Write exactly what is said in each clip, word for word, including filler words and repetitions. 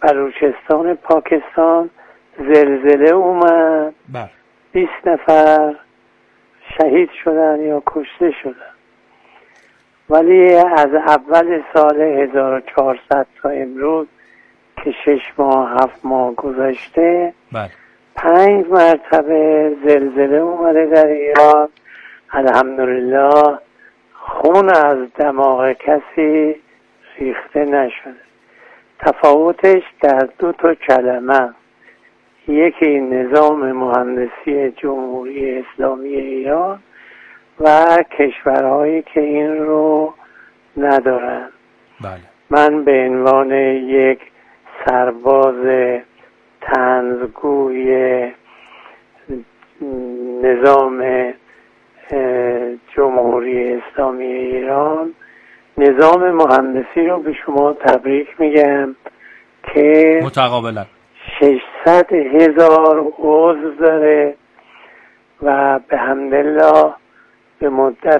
بلوچستان پاکستان زلزله اومد، بله، بیست نفر شهید شدن یا کشته شدن. ولی از اول سال هزار و چهارصد تا امروز که شش ماه هفت ماه گذشته، بله، پنج مرتبه زلزله اومده در ایران. الحمدلله خون از دماغ کسی ریخته نشده. تفاوتش در دو تا کلمه، یکی نظام مهندسی جمهوری اسلامی ایران و کشورهایی که این رو ندارن. بله. من به عنوان یک سرباز طنزگوی نظام جمهوری اسلامی ایران نظام مهندسی رو به شما تبریک میگم که متقابلا ششصد هزار عضو داره و به حمدالله به مدت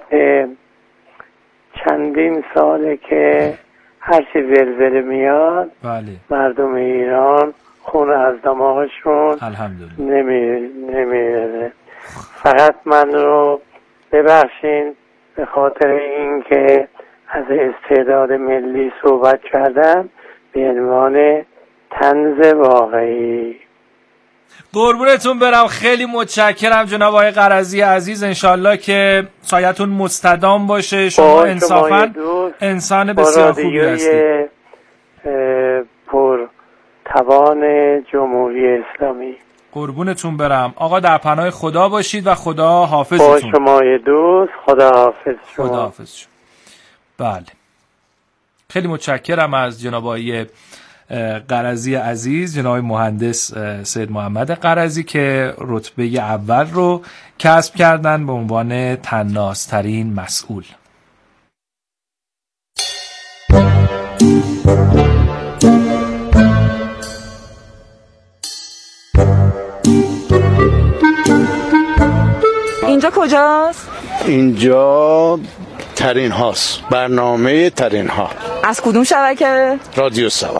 چندین ساله که هرچی زلزله میاد بله. مردم ایران خون از دماغشون الحمدلله نمی نمیره. فقط من رو ببخشین به خاطر این که از استعداد ملی صحبت کردم به عنوان طنز واقعی. قربونتون برم، خیلی متشکرم جناب آقای قرضی عزیز. انشالله که سایتون مستدام باشه. شما انصافا انسان بسیار خوبی هستید. پر توان جمهوری اسلامی. قربونتون برم آقا، در پناه خدا باشید و خدا حافظتون. با شمای دوست، خدا حافظ شما. خدا حافظ شما. بله، خیلی متشکرم از جناب آقای قرضی عزیز، جناب مهندس سید محمد قرضی که رتبه اول رو کسب کردن به عنوان طنازترین مسئول. اینجا کجاست؟ اینجا ترین هاست، برنامه ترین ها. از کدوم شبکه؟ رادیو سبا.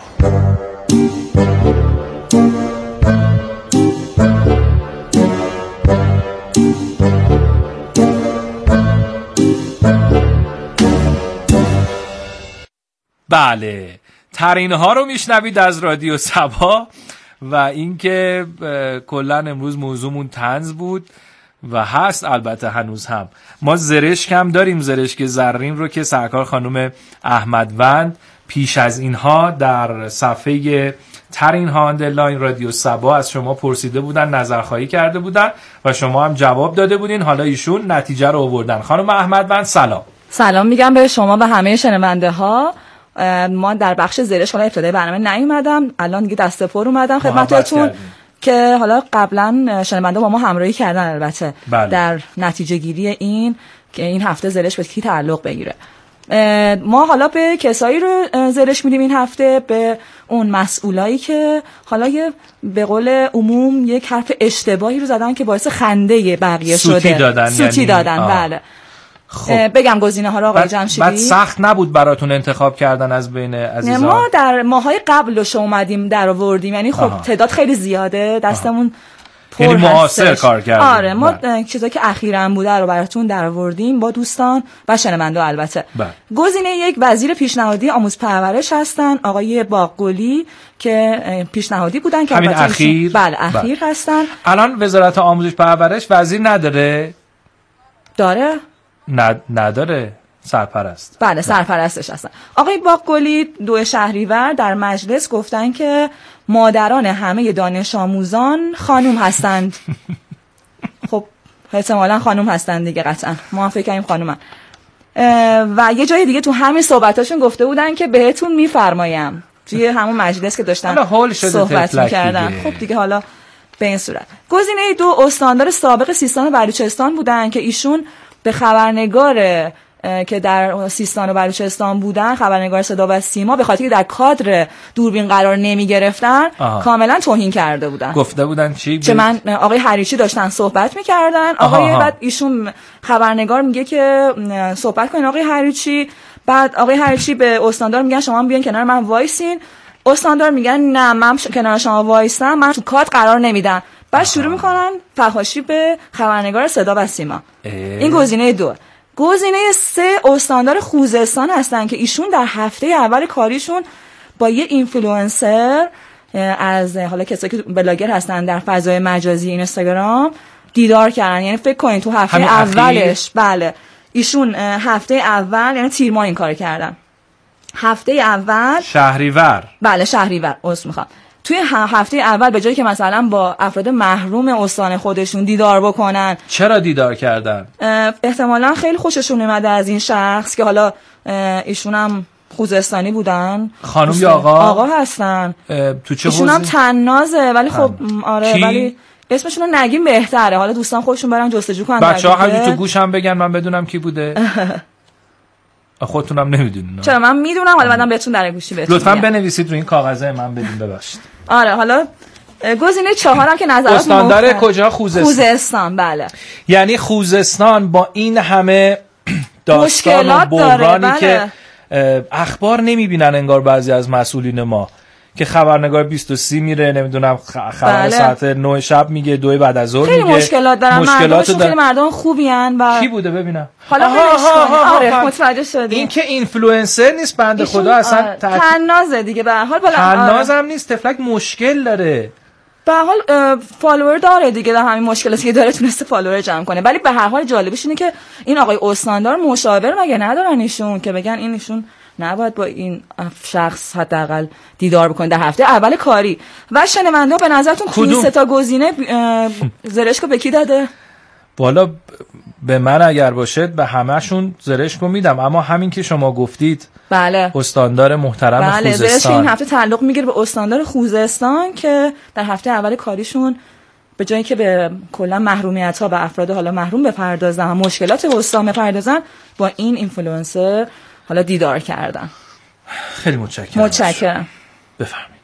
بله، ترین ها رو میشنوید از رادیو سبا و اینکه کلا امروز موضوعمون طنز بود و هست. البته هنوز هم ما زرشک هم داریم، زرشک زرین رو که سرکار خانم احمدوند پیش از اینها در صفحه ترین ها آندرلاین رادیو سبا از شما پرسیده بودن، نظرخواهی کرده بودن و شما هم جواب داده بودین. حالا ایشون نتیجه رو آوردن. خانم احمدوند سلام. سلام میگم به شما و همه شنونده ها. ما در بخش زرشک حالا ابتدای برنامه نیومدم، الان دیگه دست پر اومدم خدمتتون که حالا قبلا شنونده با ما همراهی کردن البته بله. در نتیجه گیری این که این هفته زرشک به کی تعلق بگیره. ما حالا به کسایی رو زرشک میدیم این هفته، به اون مسئولایی که حالا یه به قول عموم یک حرف اشتباهی رو زدن که باعث خنده بقیه سوتی شده. دادن سوتی یعنی دادن آه. بله. خب. بگم گزینه ها رو آقای جمشیدی. بعد سخت نبود براتون انتخاب کردن از بین عزیزان؟ ما در ماهای قبلش اومدیم در آوردیم، یعنی خب آها. تعداد خیلی زیاده، دستمون پر یعنی معاصر کار کردیم. آره ما چیزایی که اخیراً بوده رو براتون در آوردیم با دوستان و شنونده البته. بله. گزینه یک وزیر پیشنهادی آموز پرورش هستن آقای باقگلی که پیشنهادی بودن که همین اخیر بله اخیر بله. هستن. الان وزارت آموزش پرورش وزیر نداره؟ داره؟ ند... نداره، سرپرست. بله سرپرستش هستن. آقای باقگلی دو شهریور در مجلس گفتن که مادران همه دانش آموزان خانوم هستند. خب احتمالاً خانوم هستند دیگه قطعاً، ما هم فکر کنیم خانومن. و یه جای دیگه تو همین صحبتاشون گفته بودن که بهتون میفرمایم، توی همون مجلس که داشتن صحبت میکردن. خب دیگه حالا به این صورت. گزینه دو استاندار سابق سیستان و بلوچستان بودن که ایشون به خبرنگار که در سیستان و بلوچستان بودن، خبرنگار صدا و سیما، به خاطر که در کادر دوربین قرار نمی گرفتن کاملا توهین کرده بودن. گفته بودن چی؟ چه من آقای حریچی داشتن صحبت میکردن، آقای آها. بعد ایشون خبرنگار میگه که صحبت کنین آقای حریچی، بعد آقای حریچی به استاندار میگن شما بیاین کنار من وایسین، استاندار میگن نه من کنار شما وایسم، من تو کات قرار نمیدم. بعد شروع میکنن فحاشی به خبرنگار صدا و سیما. این گزینه دو. گزینه سه استاندار خوزستان هستن که ایشون در هفته اول کاریشون با یه اینفلوئنسر از حالا کسایی که بلاگر هستن در فضای مجازی اینستاگرام دیدار کردن. یعنی فکر کنین تو هفته اولش بله ایشون هفته اول یعنی تیر ماه این کار کردن. هفته اول شهریور بله شهریور عذر میخوام توی هفته اول به جایی که مثلا با افراد محروم استان خودشون دیدار بکنن. چرا دیدار کردن؟ احتمالاً خیلی خوششون اومده از این شخص که حالا ایشون هم خوزستانی بودن. خانم یا آقا؟ آقا هستن. تو چه ایشون هم تنازه ولی خب آره کی؟ ولی اسمشون رو نگیم بهتره. حالا دوستان خودشون برن جستجو کنن. بچه‌ها همین تو گوشم بگن من بدونم کی بوده. خودتونم نمیدونین. چرا من میدونم، حالا بعدم بهتون در گوشی بهتون لطفاً بنویسید رو این کاغذه من بدین ببخشید. آره حالا گزینه چهارم که نظرات استاندار کجا؟ خوزستان. خوزستان بله. یعنی خوزستان با این همه داستان و بحرانی بله. که اخبار نمیبینن انگار بعضی از مسئولین ما که خبرنگار بیست و سه میره نمیدونم خبر بله. ساعت نه شب میگه دو بعد از ظهر میگه. خیلی مشکلات دارن مردمشون، خیلی مردم خوبی ان و کی بوده ببینم حالا آره متوجه شدی این که اینفلوئنسر نیست بنده خدا اصلا آره. تحت... تنازه دیگه به هر حال بالا تناز هم نیست تفلک مشکل داره به هر حال فالوور داره دیگه، در همین مشکلاتی که داره تونسته فالوور جمع کنه. ولی به هر حال جالبش اینه که این آقای استاندار مشاور مگه ندارن ایشون که بگن این ایشون نباید با این شخص حداقل دیدار بکنه در هفته اول کاری. و شنونده به نظرتون تو این سه تا گزینه زرشکو به کی داده؟ بالا به من اگر باشه به همه‌شون زرشکو میدم، اما همین که شما گفتید بله استاندار محترم بله خوزستان زرشک این هفته تعلق میگیره به استاندار خوزستان که در هفته اول کاریشون به جایی که به کلا محرومیت ها به افراد حالا محروم بپردازن، مشکلات استان بپردازن، با این اینفلوئنسر حالا دیدار کردن. خیلی متشکرم. متشکرم. بفرمایید.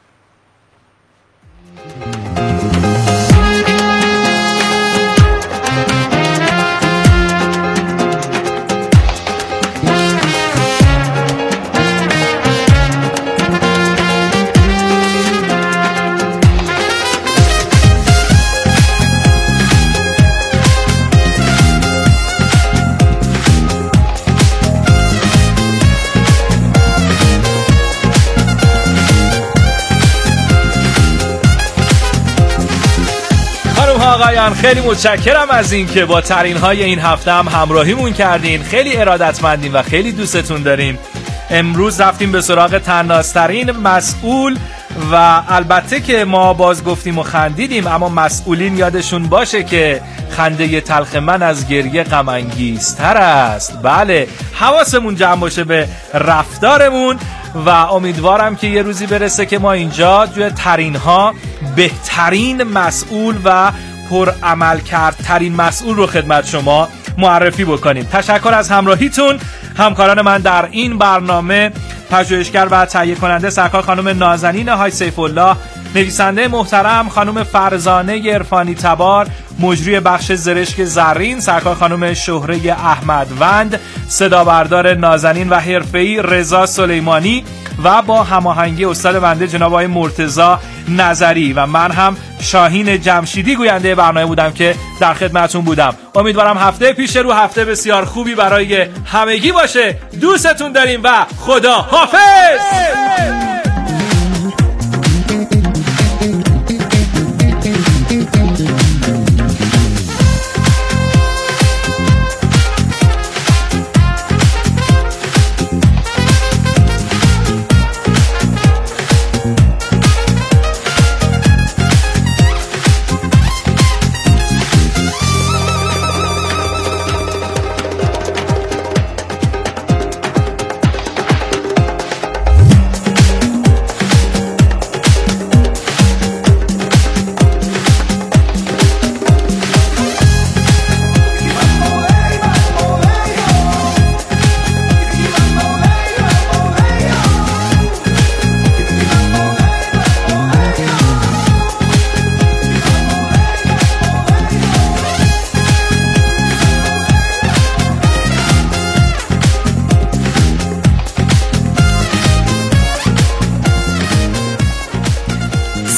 آقایان خیلی متشکرم از این که با ترین های این هفته هم همراهیمون کردین. خیلی ارادتمندین و خیلی دوستتون داریم. امروز رفتیم به سراغ تنازترین مسئول و البته که ما باز گفتیم و خندیدیم، اما مسئولین یادشون باشه که خنده تلخ من از گریه غم انگیزتر است. بله حواسمون جمع باشه به رفتارمون و امیدوارم که یه روزی برسه که ما اینجا توی ترین ها بهترین مسئول و پر عمل کرد ترین مسئول رو خدمت شما معرفی بکنیم. تشکر از همراهیتون. همکاران من در این برنامه پژوهشگر و تهیه کننده سرکار خانم نازنین های سیف الله، نویسنده محترم خانم فرزانه عرفانی تبار، مجری بخش زرشک زرین سرکار خانم شهره احمدوند، صدا بردار نازنین و حرفه‌ای رضا سلیمانی و با هماهنگی استاد بنده جناب آقای مرتضی نظری و من هم شاهین جمشیدی گوینده برنامه بودم که در خدمتتون بودم. امیدوارم هفته پیش رو هفته بسیار خوبی برای همگی باشه. دوستتون داریم و خدا حافظ.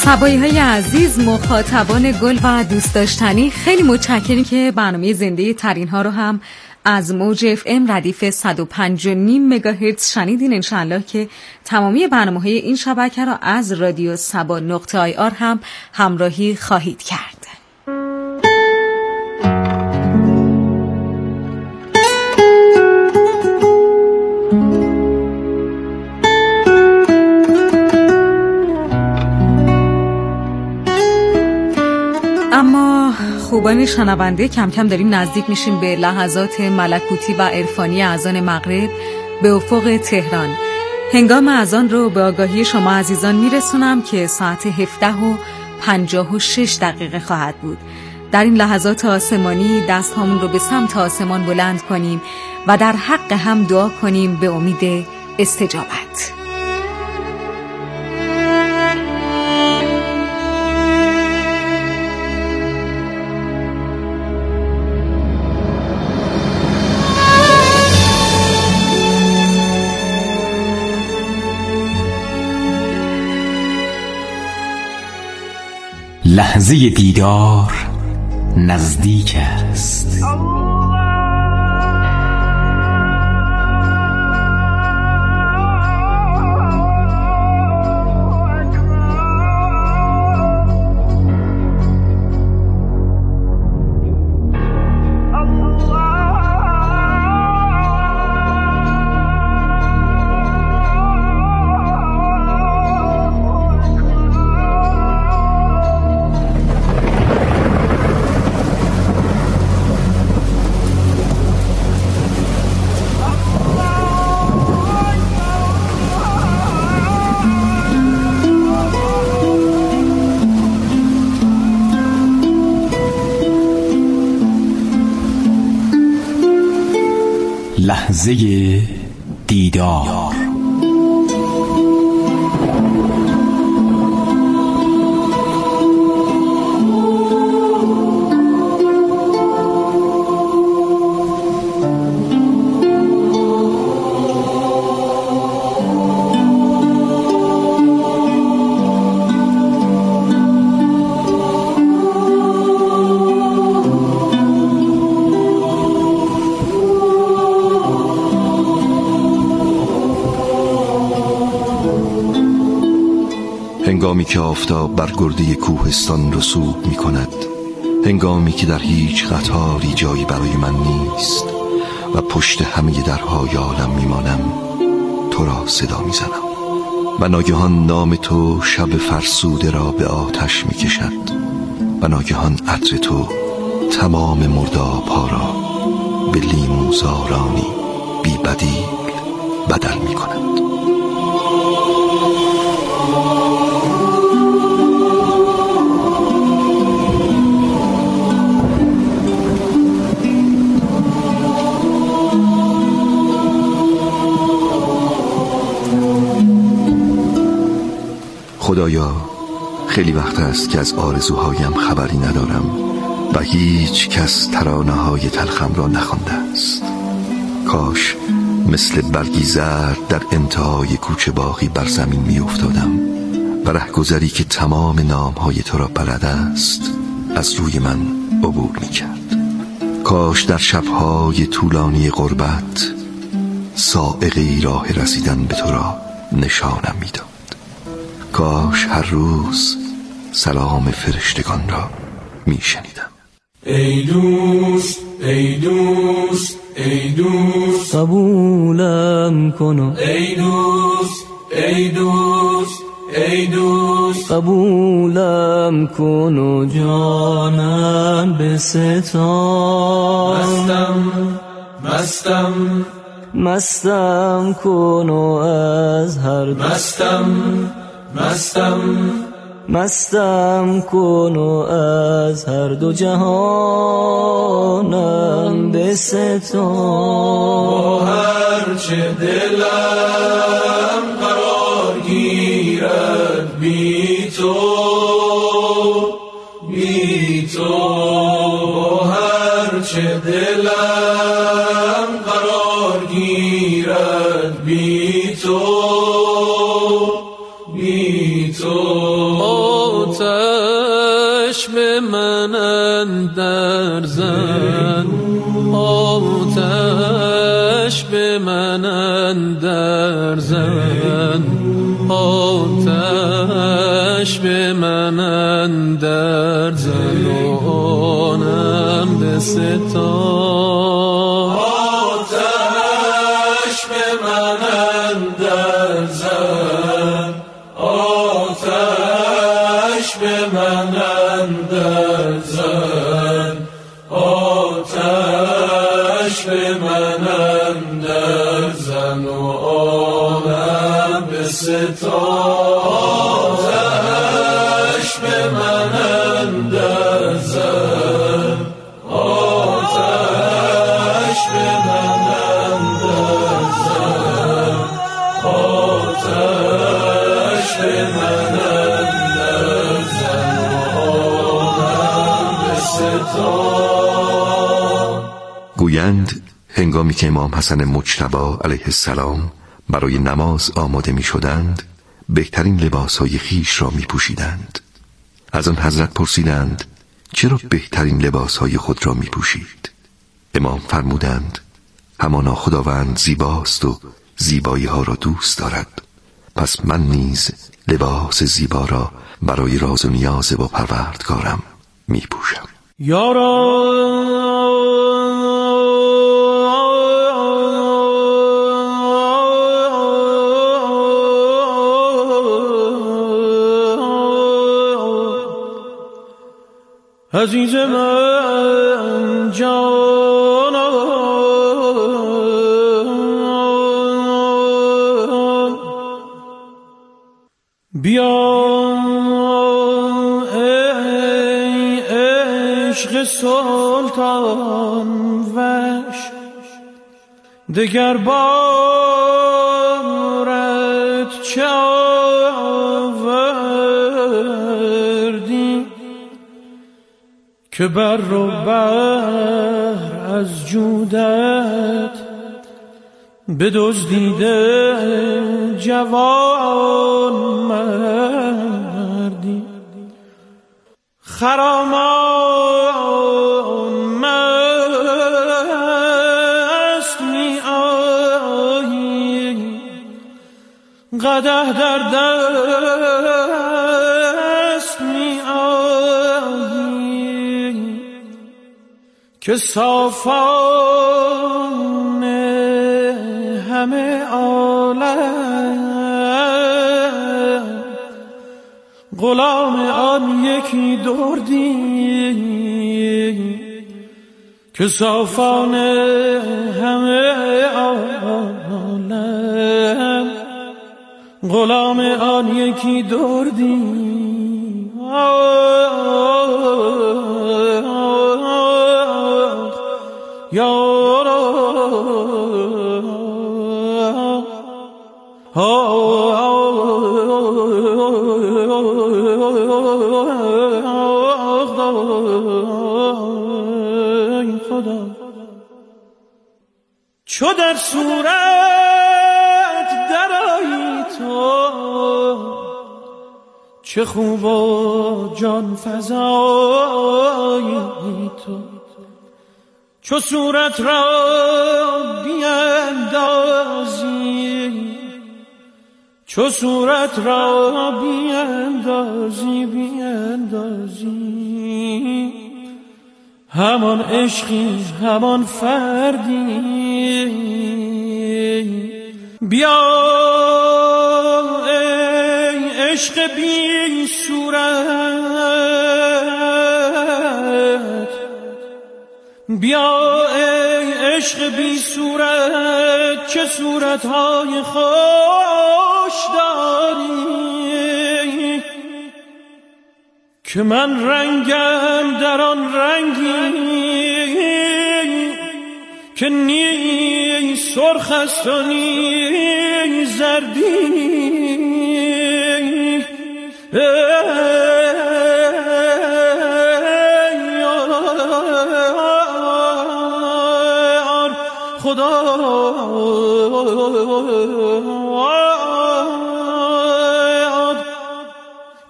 صبایی های عزیز، مخاطبان گل و دوست داشتنی، خیلی متشکریم که برنامه زنده ترین ها رو هم از موج اف ام ردیف صد و پنج و نیم مگاهرتز شنیدین. انشالله که تمامی برنامه های این شبکه را از رادیو سبا نقطه آی آر هم همراهی خواهید کرد. اما خوبان شنونده، کم کم داریم نزدیک میشیم به لحظات ملکوتی و عرفانی اذان مغرب به افق تهران. هنگام اذان رو به آگاهی شما عزیزان میرسونم که ساعت هفده و پنجاه و شش دقیقه خواهد بود. در این لحظات آسمانی دست هامون رو به سمت آسمان بلند کنیم و در حق هم دعا کنیم به امید استجابت. لحظه دیدار نزدیک است. لحظه دیدار. هنگامی که آفتاب بر گرده کوهستان رسوب می کند، هنگامی که در هیچ قطاری جایی برای من نیست و پشت همه درهای عالم می مانم، تو را صدا می زنم و ناگهان نام تو شب فرسوده را به آتش می کشد و ناگهان عطر تو تمام مرداب‌ها را به لیموزارانی بی بدیل بدل می کند. خدایا، خیلی وقت است که از آرزوهایم خبری ندارم و هیچ کس ترانه‌های تلخم را نخوانده است. کاش مثل برگی زرد در انتهای کوچه باغی بر زمین می افتادم و رهگذری که تمام نامهای تو را بلد است از روی من عبور می کرد. کاش در شبهای طولانی غربت صاعقه‌ای راه رسیدن به تو را نشانم می داد. کاش هر روز سلام فرشتگان را می شنیدم. ای دوست، ای دوست، ای دوست، قبولم کنو. ای دوست، ای دوست، ای دوست، قبولم کنو جانم بستان. مستم، مستم، مستم کنو از هر دو. مستم، مستم، مستم کنو از هر دو جهانم بستان. با هر چه دلم قرار گیرد بی تو، بی تو. با هر چه دلم قرار گیرد بی تو، بی تو. آتش به من اندر زن، آتش به من اندر زن، آتش به من اندر زن و آنم به ستان. آتش به من اندر زن، آتش به من اندر زن، آتش به من اندر زن و آنم به ستان. آتش به من اندر زن، آتش به من اندر زن، آتش به من اندر زن و آنم به ستان. گویند هنگامی که امام حسن مجتبی علیه السلام برای نماز آماده می شدند، بهترین لباس های خیش را می پوشیدند. از آن حضرت پرسیدند چرا بهترین لباس های خود را می پوشید؟ امام فرمودند همانا خداوند زیباست و زیبایی ها را دوست دارد، پس من نیز لباس زیبا را برای راز و نیاز با پروردگارم می پوشم. یارا عزیز من جانا، بیا ای عشق سلطان وش، دگر بارت چه آوردی که بر رو بر از جودت بدزدیده جوان مردی. خرامان مست می آیی، قدح در دست می آیی، که صافان همه عالم غلام آن یکی دردی، که صافان همه عالم غلام آن یکی دردی. چو در صورت درآیی تو، چه خوب و جان فزایی تو، چو صورت را بیندازی، چو صورت را بیندازی بیندازی، همان عشقی همان فردی. بیا ای عشق بی صورت، بیا ای عشق بی صورت، چه صورتهای خوش داری، که من رنگم در آن رنگی که نی سرخ است و نی زردی. خدا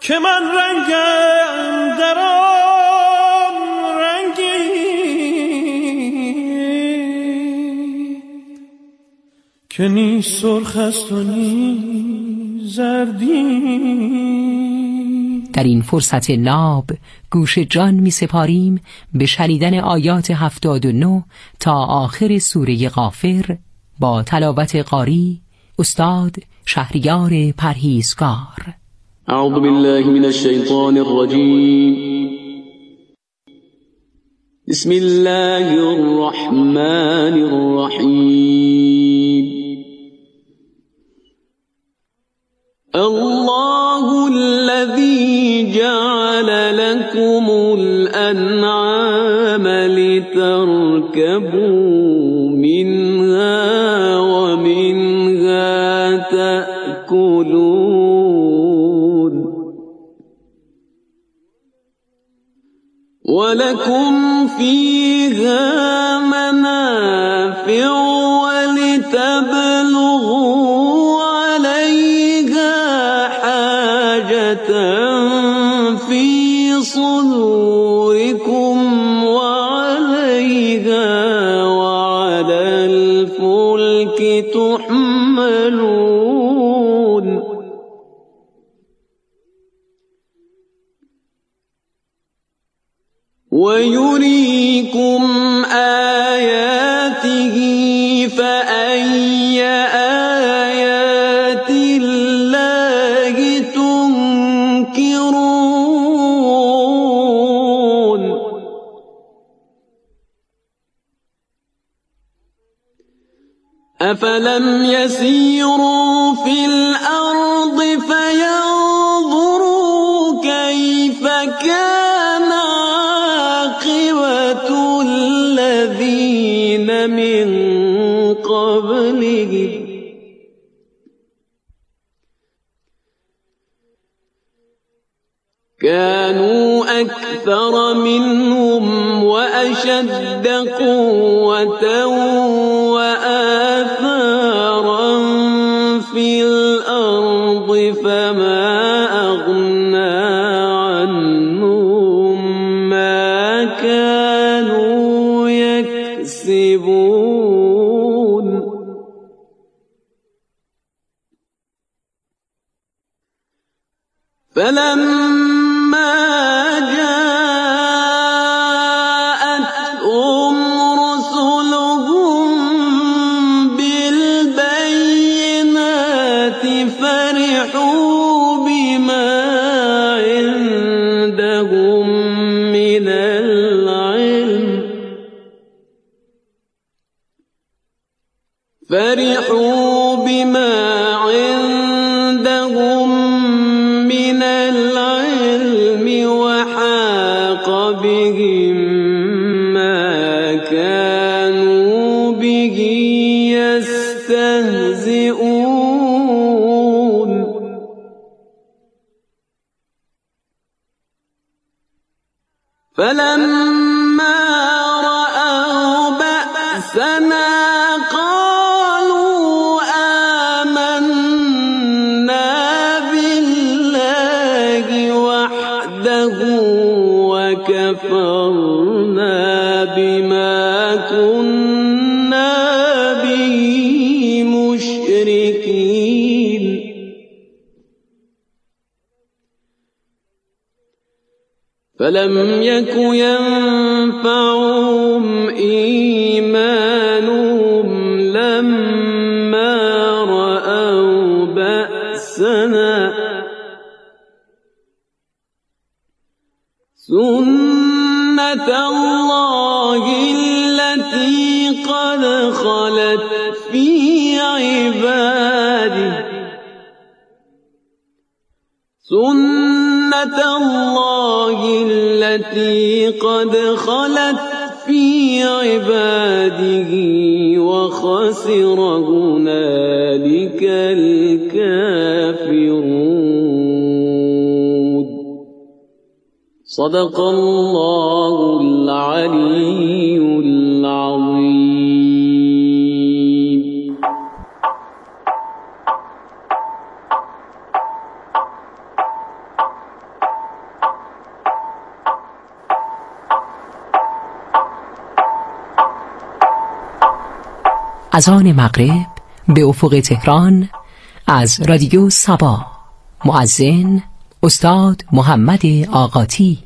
که من رنگم در آن رنگی که نی سرخ است و نی زردی. در این فرصت ناب گوش جان می سپاریم به شنیدن آیات هفتاد و نه تا آخر سوره غافر با تلاوت قاری استاد شهریار پرهیزگار. اعوذ بالله من الشیطان الرجیم. بسم الله الرحمن الرحیم. الله الذي جعل لكم الأنعام لتركبوا منها ومنها تأكلون ولكم فيها منافع ولتبلغوا عليها حاجة في صدوركم وعليها وعلى الفلك تحملون ويريكم آياته فأي آيات الله تنكرون أفلم يسيروا في الأرض فينظروا كيف كان عاقبة الذين من قبلهم كانوا أكثر منهم وأشد قوة وآثارا في الأرض فما أغنى عنهم ما كانوا يكسبون فلما جاءتهم رسلهم بالبينات فرحوا بما عندهم من العلم فرحوا بما عندهم من العلم وحاق بهم ما كانوا به يستهزئون فلما رأوا بأسنا قالوا آمنا بالله وحده وكفرنا بما كنا به مشركين فلم يك ينفعهم إيمانهم لما رأوا بأسنا سنة الله التي قد خلت في عباده سنة الله التي قد خلت في عباده وخسر هنالك الكافرون. صدق الله العلي العظيم. اذان مغرب به افق تهران از رادیو سبا. مؤذن استاد محمد آقاتی.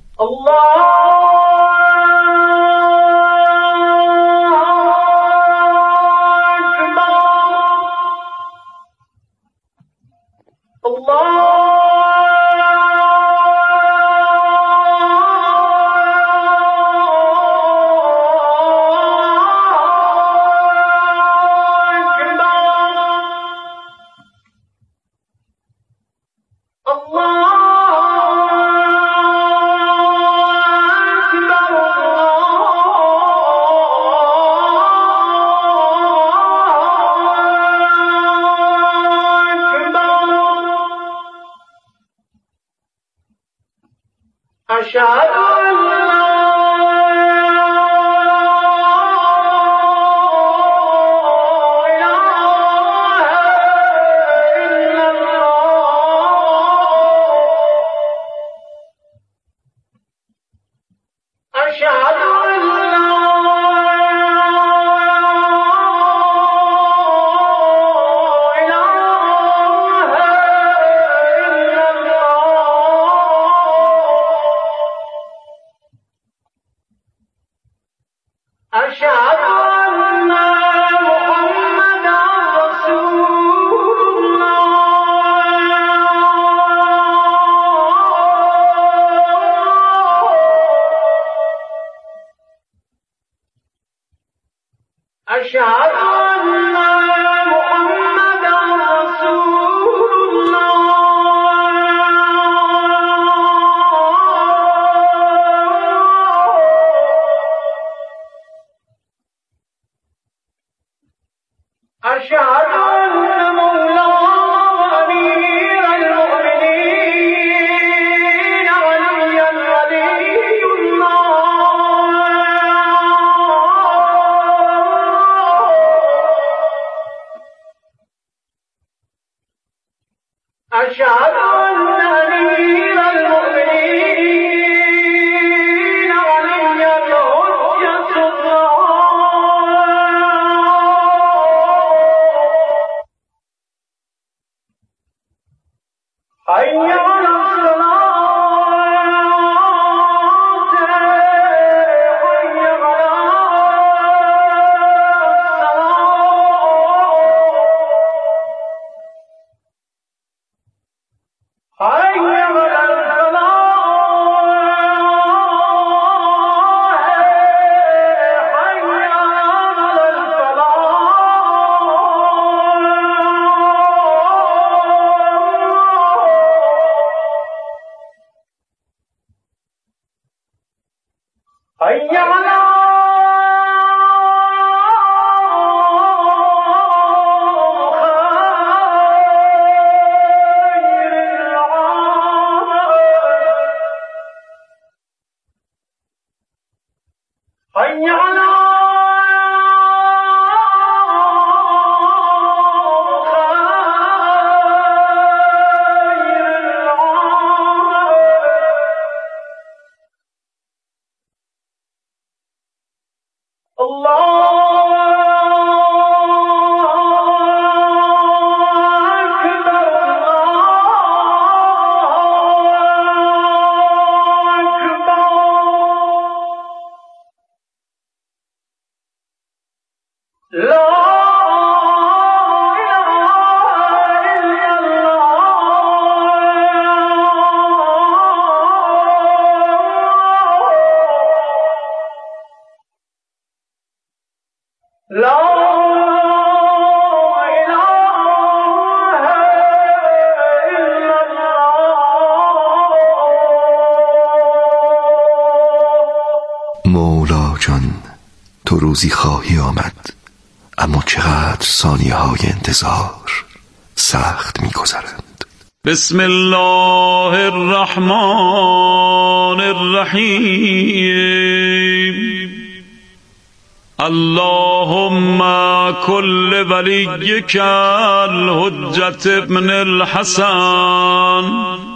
مولا جان، تو روزی خواهی آمد، اما چقدر ثانیه های انتظار سخت می گذرند. بسم الله الرحمن الرحیم. اللهم كل وليك الحجة ابن الحسن